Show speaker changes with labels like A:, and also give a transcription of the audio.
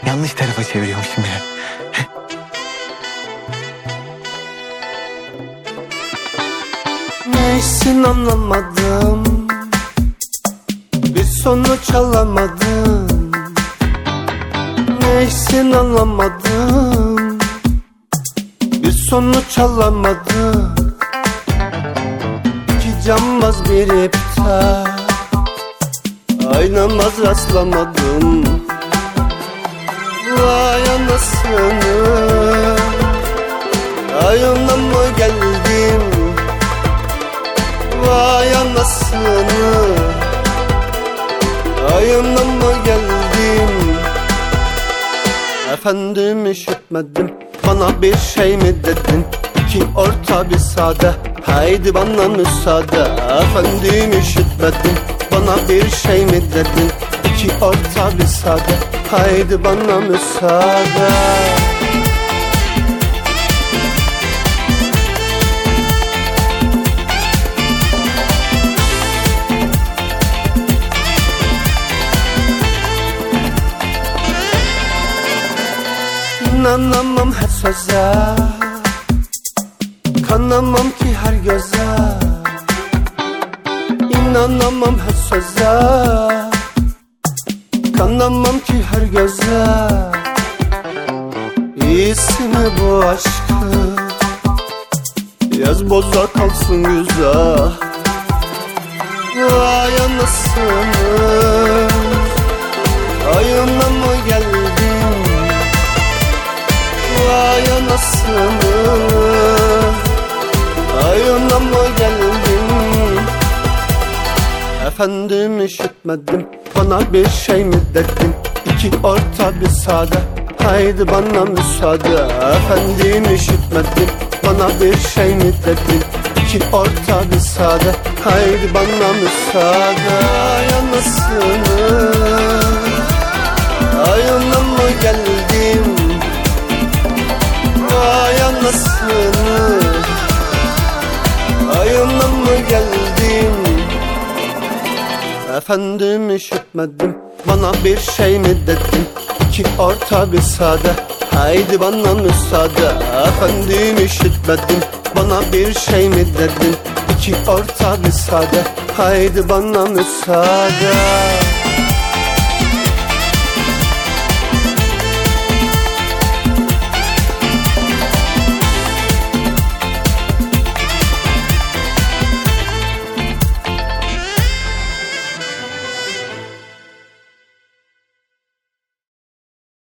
A: Yanlış tarafa çeviriyormuşum ya.
B: Neysin anlamadım, bir sonuç alamadım. Neysin anlamadım, bir sonuç alamadım. İki cambaz bir iptal, aynamaz rastlamadım. Vay anasını, ayına mı geldim? Vay anasını, ayına mı geldim? Efendim işitmedim, bana bir şey mi dedin? İki orta bir sade, haydi bana müsaade. Efendim işitmedim, bana bir şey mi dedin? İki orta bir sade, haydi bana müsaade. İnanamam her söze, kanamam ki her göze. İnanamam her söze, kanamam ki her göze. İyisi mi bu aşkı, yaz boza kalsın güzel. Vay anasını, ayına mı geldin? Vay anasını, ayına mı geldin? Efendim işitmedim, bana bir şey mi dedin? İki orta bir sade, haydi bana müsaade. Efendim işitmedim, bana bir şey mi dedin? İki orta bir sade, haydi bana müsaade. Ay anasını, ayına mı geldim? Vay anasını, ayına mı geldim? Efendim işitmedim, bana bir şey mi dedin? İki orta bir sade, haydi bana müsaade. Efendim işitmedim, bana bir şey mi dedin? İki orta bir sade, haydi bana müsaade.